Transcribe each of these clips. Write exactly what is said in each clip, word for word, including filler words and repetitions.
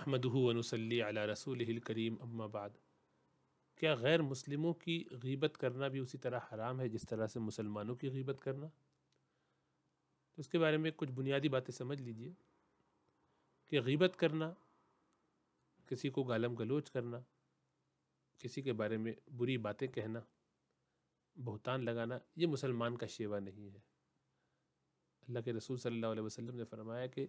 نحمدہ ونصلی علی رسولہ الکریم اما بعد۔ کیا غیر مسلموں کی غیبت کرنا بھی اسی طرح حرام ہے جس طرح سے مسلمانوں کی غیبت کرنا؟ تو اس کے بارے میں کچھ بنیادی باتیں سمجھ لیجئے کہ غیبت کرنا، کسی کو گالم گلوچ کرنا، کسی کے بارے میں بری باتیں کہنا، بہتان لگانا، یہ مسلمان کا شیوہ نہیں ہے۔ اللہ کے رسول صلی اللہ علیہ وسلم نے فرمایا کہ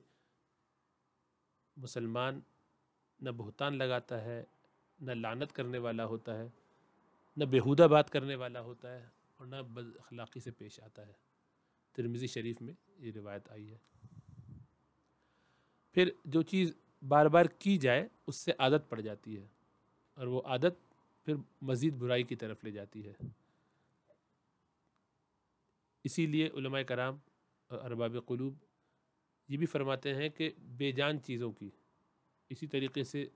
مسلمان نہ بہتان لگاتا ہے، نہ لعنت کرنے والا ہوتا ہے، نہ بیہودہ بات کرنے والا ہوتا ہے، اور نہ بد اخلاقی سے پیش آتا ہے۔ ترمذی شریف میں یہ روایت آئی ہے۔ پھر جو چیز بار بار کی جائے اس سے عادت پڑ جاتی ہے، اور وہ عادت پھر مزید برائی کی طرف لے جاتی ہے۔ اسی لیے علماء کرام اور ارباب قلوب یہ بھی فرماتے ہیں کہ بے جان چیزوں کی، اسی طریقے سے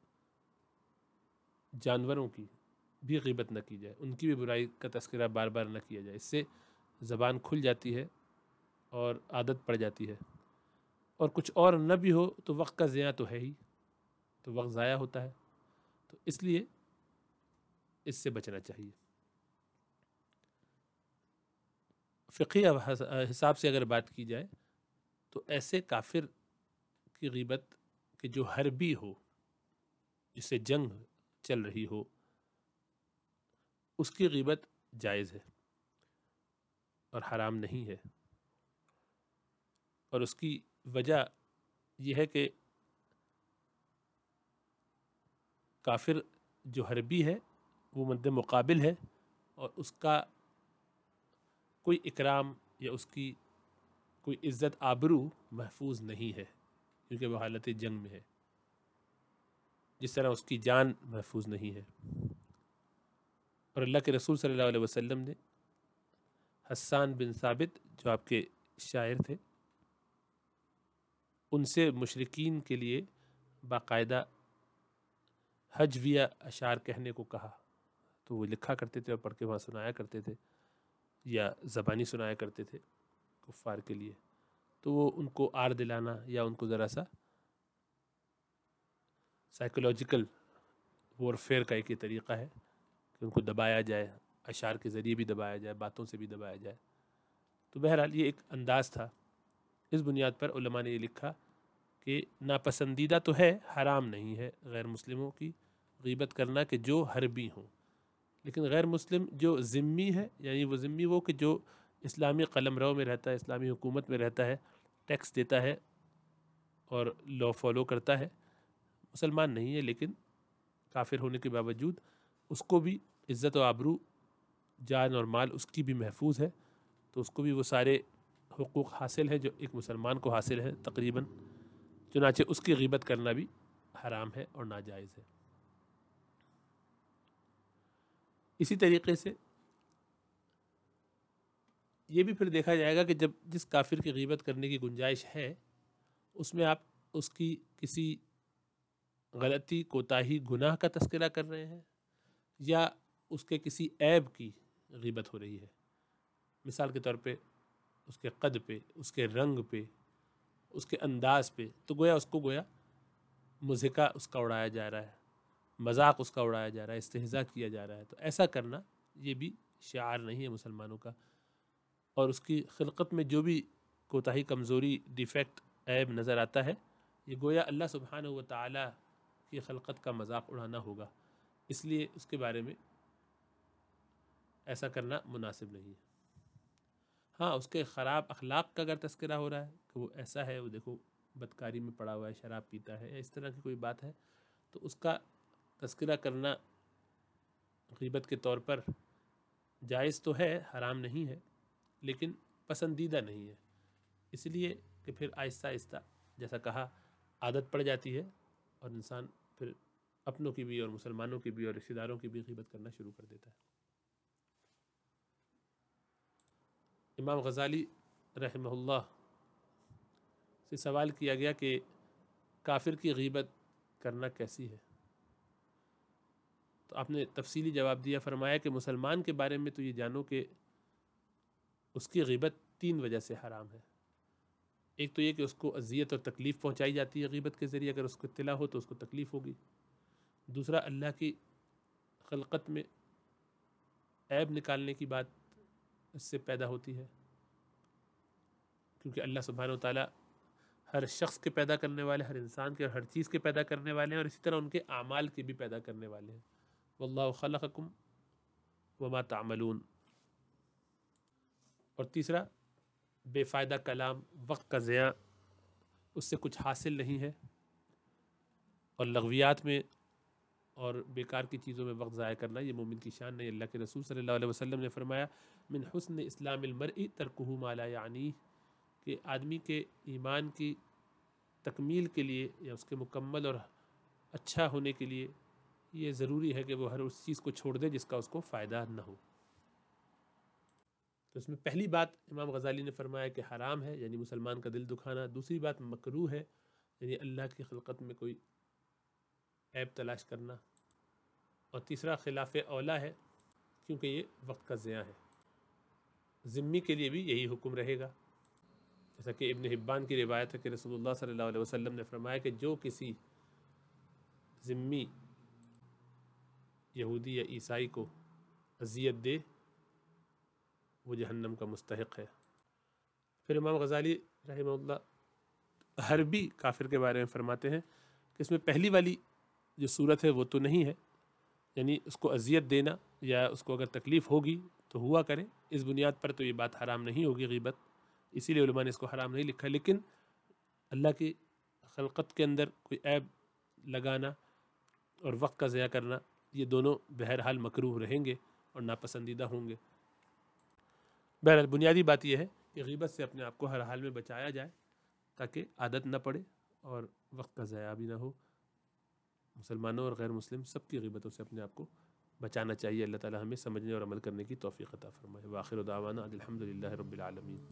جانوروں کی بھی غیبت نہ کی جائے، ان کی بھی برائی کا تذکرہ بار بار نہ کیا جائے۔ اس سے زبان کھل جاتی ہے اور عادت پڑ جاتی ہے، اور کچھ اور نہ بھی ہو تو وقت کا ضیاع تو ہے ہی، تو وقت ضائع ہوتا ہے، تو اس لیے اس سے بچنا چاہیے۔ فقہی حساب سے اگر بات کی جائے تو ایسے کافر کی غیبت کہ جو حربی ہو، جس سے جنگ چل رہی ہو، اس کی غیبت جائز ہے اور حرام نہیں ہے۔ اور اس کی وجہ یہ ہے کہ کافر جو حربی ہے وہ مد مقابل ہے، اور اس کا کوئی اکرام یا اس کی کوئی عزت آبرو محفوظ نہیں ہے، کیونکہ وہ حالت جنگ میں ہے، جس طرح اس کی جان محفوظ نہیں ہے۔ اور اللہ کے رسول صلی اللہ علیہ وسلم نے حسان بن ثابت جو آپ کے شاعر تھے، ان سے مشرکین کے لیے باقاعدہ ہجویہ اشعار کہنے کو کہا، تو وہ لکھا کرتے تھے اور پڑھ کے وہاں سنایا کرتے تھے، یا زبانی سنایا کرتے تھے کفار کے لیے۔ تو وہ ان کو آر دلانا یا ان کو ذرا سا سائیکولوجیکل وارفیئر کا ایک یہ طریقہ ہے کہ ان کو دبایا جائے، اشعار کے ذریعے بھی دبایا جائے، باتوں سے بھی دبایا جائے۔ تو بہرحال یہ ایک انداز تھا۔ اس بنیاد پر علماء نے یہ لکھا کہ ناپسندیدہ تو ہے، حرام نہیں ہے غیر مسلموں کی غیبت کرنا کہ جو حربی ہوں، لیکن غیر مسلم جو ذمی ہے، یعنی وہ ذمی وہ کہ جو اسلامی قلمرو میں رہتا ہے، اسلامی حکومت میں رہتا ہے، ٹیکس دیتا ہے اور لا فالو کرتا ہے، مسلمان نہیں ہے لیکن کافر ہونے کے باوجود اس کو بھی عزت و آبرو، جان اور مال اس کی بھی محفوظ ہے، تو اس کو بھی وہ سارے حقوق حاصل ہیں جو ایک مسلمان کو حاصل ہیں تقریباً، چنانچہ اس کی غیبت کرنا بھی حرام ہے اور ناجائز ہے۔ اسی طریقے سے یہ بھی پھر دیکھا جائے گا کہ جب جس کافر کی غیبت کرنے کی گنجائش ہے، اس میں آپ اس کی کسی غلطی، کوتاہی، گناہ کا تذکرہ کر رہے ہیں، یا اس کے کسی عیب کی غیبت ہو رہی ہے۔ مثال کے طور پہ اس کے قد پہ، اس کے رنگ پہ، اس کے انداز پہ، تو گویا اس کو گویا مضحکہ اس کا اڑایا جا رہا ہے، مذاق اس کا اڑایا جا رہا ہے، استہزاء کیا جا رہا ہے۔ تو ایسا کرنا یہ بھی شعار نہیں ہے مسلمانوں کا، اور اس کی خلقت میں جو بھی کوتاہی، کمزوری، ڈیفیکٹ، عیب نظر آتا ہے، یہ گویا اللہ سبحانہ و تعالیٰ کی خلقت کا مذاق اڑانا ہوگا، اس لیے اس کے بارے میں ایسا کرنا مناسب نہیں ہے۔ ہاں، اس کے خراب اخلاق کا اگر تذکرہ ہو رہا ہے کہ وہ ایسا ہے، وہ دیکھو بدکاری میں پڑا ہوا ہے، شراب پیتا ہے، یا اس طرح کی کوئی بات ہے، تو اس کا تذکرہ کرنا غیبت کے طور پر جائز تو ہے، حرام نہیں ہے، لیکن پسندیدہ نہیں ہے، اس لیے کہ پھر آہستہ آہستہ جیسا کہا عادت پڑ جاتی ہے، اور انسان پھر اپنوں کی بھی اور مسلمانوں کی بھی اور رشتہ داروں کی بھی غیبت کرنا شروع کر دیتا ہے۔ امام غزالی رحمہ اللہ سے سوال کیا گیا کہ کافر کی غیبت کرنا کیسی ہے، تو آپ نے تفصیلی جواب دیا، فرمایا کہ مسلمان کے بارے میں تو یہ جانو کہ اس کی غیبت تین وجہ سے حرام ہے۔ ایک تو یہ کہ اس کو اذیت اور تکلیف پہنچائی جاتی ہے غیبت کے ذریعے، اگر اس کو اطلاع ہو تو اس کو تکلیف ہوگی۔ دوسرا، اللہ کی خلقت میں عیب نکالنے کی بات اس سے پیدا ہوتی ہے، کیونکہ اللہ سبحانہ و تعالیٰ ہر شخص کے پیدا کرنے والے، ہر انسان کے اور ہر چیز کے پیدا کرنے والے ہیں، اور اسی طرح ان کے اعمال کے بھی پیدا کرنے والے ہیں۔ واللہ خلقکم وما تعملون۔ اور تیسرا، بے فائدہ کلام، وقت کا ضیاع، اس سے کچھ حاصل نہیں ہے، اور لغویات میں اور بیکار کی چیزوں میں وقت ضائع کرنا یہ مومن کی شان نہیں۔ اللہ کے رسول صلی اللہ علیہ وسلم نے فرمایا من حسن اسلام المرء ترکہ ما لا یعنیہ، کہ آدمی کے ایمان کی تکمیل کے لیے یا اس کے مکمل اور اچھا ہونے کے لیے یہ ضروری ہے کہ وہ ہر اس چیز کو چھوڑ دے جس کا اس کو فائدہ نہ ہو۔ تو اس میں پہلی بات امام غزالی نے فرمایا کہ حرام ہے، یعنی مسلمان کا دل دکھانا۔ دوسری بات مکروہ ہے، یعنی اللہ کی خلقت میں کوئی عیب تلاش کرنا۔ اور تیسرا خلاف اولا ہے، کیونکہ یہ وقت کا ضیاع ہے۔ ذمی کے لیے بھی یہی حکم رہے گا، جیسا کہ ابن حبان کی روایت ہے کہ رسول اللہ صلی اللہ علیہ وسلم نے فرمایا کہ جو کسی ذمی یہودی یا عیسائی کو اذیت دے وہ جہنم کا مستحق ہے۔ پھر امام غزالی رحمہ اللہ حربی کافر کے بارے میں فرماتے ہیں کہ اس میں پہلی والی جو صورت ہے وہ تو نہیں ہے، یعنی اس کو اذیت دینا یا اس کو اگر تکلیف ہوگی تو ہوا کرے، اس بنیاد پر تو یہ بات حرام نہیں ہوگی غیبت، اسی لیے علماء نے اس کو حرام نہیں لکھا۔ لیکن اللہ کی خلقت کے اندر کوئی عیب لگانا اور وقت کا ضیاع کرنا، یہ دونوں بہرحال مکروہ رہیں گے اور ناپسندیدہ ہوں گے۔ بہرحال بنیادی بات یہ ہے کہ غیبت سے اپنے آپ کو ہر حال میں بچایا جائے تاکہ عادت نہ پڑے اور وقت کا ضیاع بھی نہ ہو۔ مسلمانوں اور غیر مسلم سب کی غیبتوں سے اپنے آپ کو بچانا چاہیے۔ اللہ تعالی ہمیں سمجھنے اور عمل کرنے کی توفیق عطا فرمائے۔ وآخر دعوانا الحمد للہ رب العالمین۔